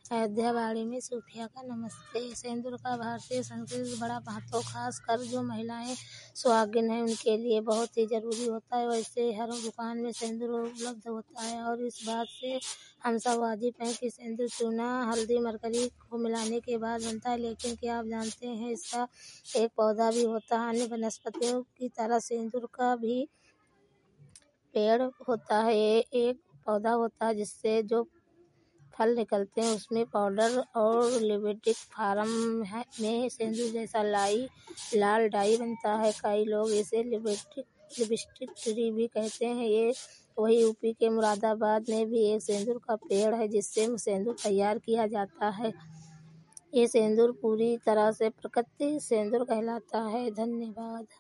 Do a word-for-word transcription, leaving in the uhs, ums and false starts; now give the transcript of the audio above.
अयोध्या वाणी में सूफिया का नमस्ते। सिंदूर का भारतीय संस्कृति बड़ा महत्व, खास कर जो महिलाएं सुहागिन हैं उनके लिए बहुत ही जरूरी होता है। वैसे हर दुकान में सिंदूर उपलब्ध होता है और इस बात से हम सब वाजिब हैं कि सिंदूर चूना, हल्दी, मरकरी को मिलाने के बाद बनता है। लेकिन क्या आप जानते हैं इसका एक पौधा भी होता है। अन्य वनस्पतियों की तरह सिंदूर का भी पेड़ होता है। एक पौधा होता है जिससे जो फल निकलते हैं उसमें पाउडर और लिपस्टिक फार्म में सिंदूर जैसा लाई लाल डाई बनता है। कई लोग इसे लिपस्टिक लिपस्टिक ट्री भी कहते हैं। ये वही यूपी के मुरादाबाद में भी एक सिंदूर का पेड़ है जिससे सिंदूर तैयार किया जाता है। ये सिंदूर पूरी तरह से प्राकृतिक सिंदूर कहलाता है। धन्यवाद।